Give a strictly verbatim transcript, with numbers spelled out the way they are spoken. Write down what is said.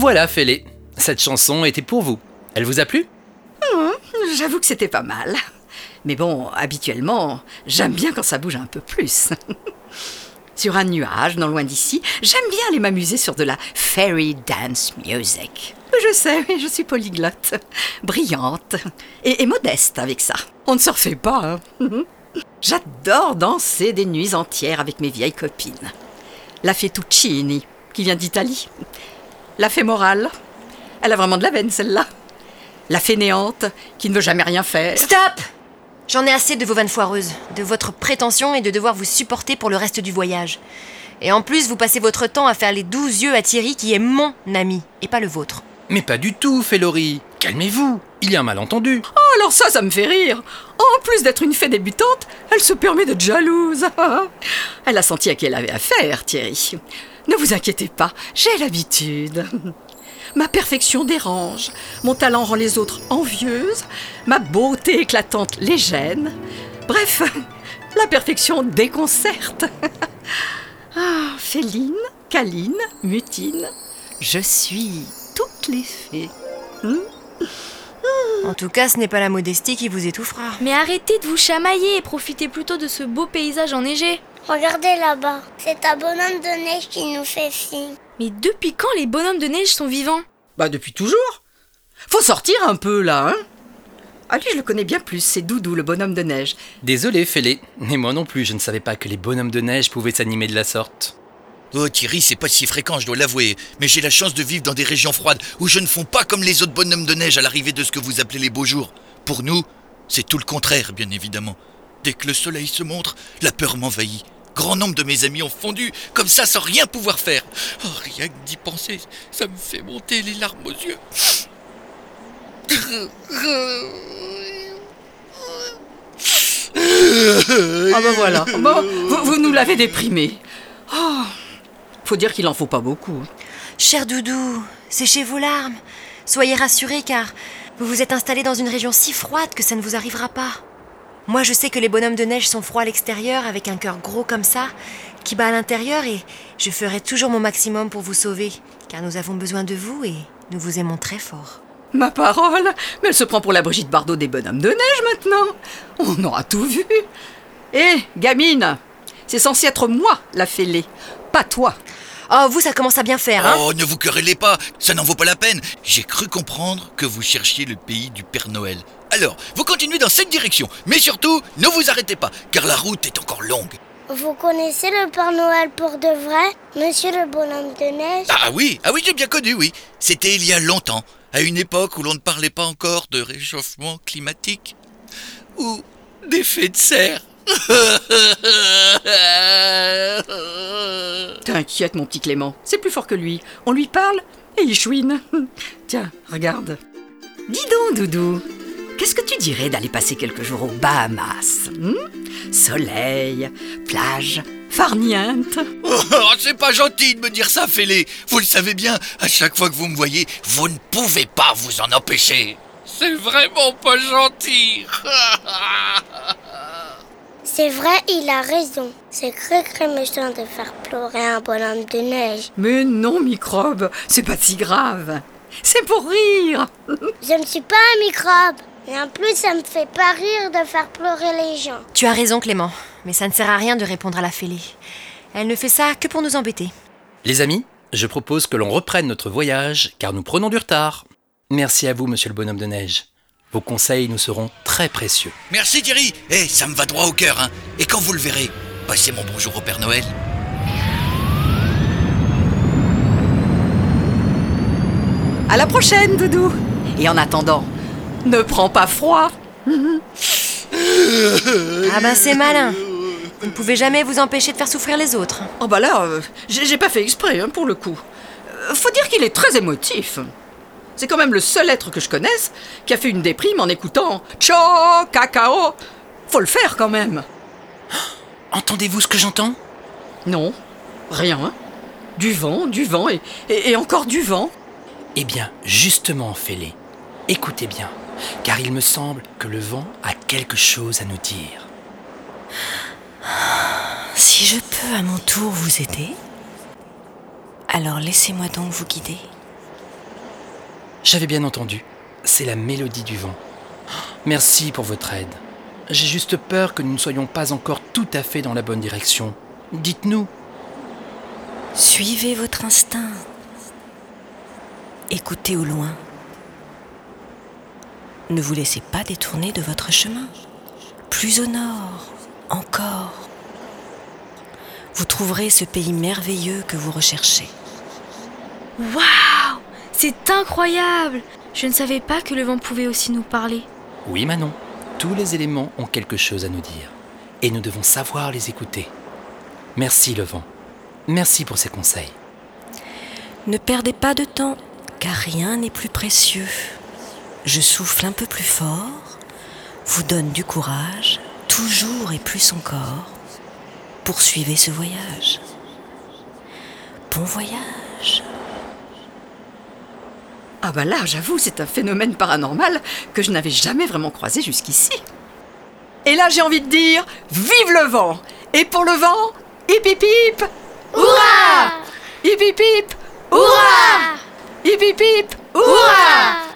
Voilà, Félé. Cette chanson était pour vous. Elle vous a plu ? Mmh, j'avoue que c'était pas mal. Mais bon, habituellement, j'aime bien quand ça bouge un peu plus. Sur un nuage, non loin d'ici, j'aime bien aller m'amuser sur de la fairy dance music. Je sais, je suis polyglotte, brillante et, et modeste avec ça. On ne se refait pas, hein. J'adore danser des nuits entières avec mes vieilles copines. La Fettuccini, qui vient d'Italie. La Fémorale, elle a vraiment de la veine, celle-là. La Fainéante, qui ne veut jamais rien faire. Stop! J'en ai assez de vos vannes foireuses, de votre prétention et de devoir vous supporter pour le reste du voyage. Et en plus, vous passez votre temps à faire les doux yeux à Thierry, qui est mon ami, et pas le vôtre. Mais pas du tout, Félorie. Calmez-vous, il y a un malentendu. Oh, alors ça, ça me fait rire. En plus d'être une fée débutante, elle se permet d'être jalouse. Elle a senti à qui elle avait affaire, Thierry. Ne vous inquiétez pas, j'ai l'habitude. Ma perfection dérange, mon talent rend les autres envieuses, ma beauté éclatante les gêne. Bref, la perfection déconcerte. Ah, féline, câline, mutine, je suis toutes les fées. Hmm? En tout cas, ce n'est pas la modestie qui vous étouffera. Mais arrêtez de vous chamailler et profitez plutôt de ce beau paysage enneigé. Regardez là-bas, c'est un bonhomme de neige qui nous fait signe. Mais depuis quand les bonhommes de neige sont vivants ? Bah depuis toujours. Faut sortir un peu là, hein. Ah lui je le connais bien plus, c'est Doudou le bonhomme de neige. Désolé, Félé, mais moi non plus, je ne savais pas que les bonhommes de neige pouvaient s'animer de la sorte. Oh Thierry, c'est pas si fréquent, je dois l'avouer. Mais j'ai la chance de vivre dans des régions froides où je ne fonds pas comme les autres bonhommes de neige à l'arrivée de ce que vous appelez les beaux jours. Pour nous, c'est tout le contraire, bien évidemment. Dès que le soleil se montre, la peur m'envahit. Grand nombre de mes amis ont fondu, comme ça, sans rien pouvoir faire. Oh, rien que d'y penser, ça me fait monter les larmes aux yeux. Ah ben voilà, bon, vous, vous nous l'avez déprimé. Oh, faut dire qu'il en faut pas beaucoup. Cher Doudou, séchez vos larmes. Soyez rassurés car vous vous êtes installés dans une région si froide que ça ne vous arrivera pas. Moi, je sais que les bonhommes de neige sont froids à l'extérieur avec un cœur gros comme ça, qui bat à l'intérieur et je ferai toujours mon maximum pour vous sauver, car nous avons besoin de vous et nous vous aimons très fort. Ma parole, mais elle se prend pour la Brigitte Bardot des bonhommes de neige maintenant. On aura tout vu. Hé, gamine, c'est censé être moi la fêlée, pas toi. Oh, vous, ça commence à bien faire, hein ? Oh, ne vous querellez pas, ça n'en vaut pas la peine. J'ai cru comprendre que vous cherchiez le pays du Père Noël. Alors, vous continuez dans cette direction, mais surtout, ne vous arrêtez pas, car la route est encore longue. Vous connaissez le Père Noël pour de vrai, monsieur le bonhomme de neige ? Ah oui, ah oui, j'ai bien connu, oui. C'était il y a longtemps, à une époque où l'on ne parlait pas encore de réchauffement climatique ou d'effet de serre. T'inquiète mon petit Clément, c'est plus fort que lui. On lui parle et il chouine. Tiens, regarde. Dis donc Doudou, qu'est-ce que tu dirais d'aller passer quelques jours aux Bahamas, hmm? Soleil, plage, farniente. Oh, c'est pas gentil de me dire ça, Félé. Vous le savez bien, à chaque fois que vous me voyez, vous ne pouvez pas vous en empêcher. C'est vraiment pas gentil. C'est vrai, il a raison. C'est très très méchant de faire pleurer un bonhomme de neige. Mais non, microbe, c'est pas si grave. C'est pour rire. Je ne suis pas un microbe. Et en plus, ça me fait pas rire de faire pleurer les gens. Tu as raison, Clément, mais ça ne sert à rien de répondre à la fêlée. Elle ne fait ça que pour nous embêter. Les amis, je propose que l'on reprenne notre voyage, car nous prenons du retard. Merci à vous, monsieur le bonhomme de neige. Vos conseils nous seront très précieux. Merci Thierry. Eh, ça me va droit au cœur, hein. Et quand vous le verrez, passez mon bonjour au Père Noël. À la prochaine, Doudou. Et en attendant, ne prends pas froid. Ah ben c'est malin. Vous ne pouvez jamais vous empêcher de faire souffrir les autres. Oh bah là, euh, j'ai, j'ai pas fait exprès, hein, pour le coup. Euh, faut dire qu'il est très émotif. C'est quand même le seul être que je connaisse qui a fait une déprime en écoutant « Tcho, cacao ». Faut le faire quand même. Entendez-vous ce que j'entends ? Non, rien. Du vent, du vent et, et, et encore du vent. Eh bien, justement, Félé, écoutez bien, car il me semble que le vent a quelque chose à nous dire. Si je peux à mon tour vous aider, alors laissez-moi donc vous guider. J'avais bien entendu. C'est la mélodie du vent. Merci pour votre aide. J'ai juste peur que nous ne soyons pas encore tout à fait dans la bonne direction. Dites-nous. Suivez votre instinct. Écoutez au loin. Ne vous laissez pas détourner de votre chemin. Plus au nord, encore. Vous trouverez ce pays merveilleux que vous recherchez. Waouh! C'est incroyable! Je ne savais pas que le vent pouvait aussi nous parler. Oui, Manon. Tous les éléments ont quelque chose à nous dire. Et nous devons savoir les écouter. Merci, le vent. Merci pour ces conseils. Ne perdez pas de temps, car rien n'est plus précieux. Je souffle un peu plus fort, vous donne du courage, toujours et plus encore. Poursuivez ce voyage. Bon voyage. Ah bah là, j'avoue, c'est un phénomène paranormal que je n'avais jamais vraiment croisé jusqu'ici. Et là, j'ai envie de dire, vive le vent! Et pour le vent, hip hip hip! Hurrah! Hip hip hip! Hurrah! Hip hip hip! Hurrah!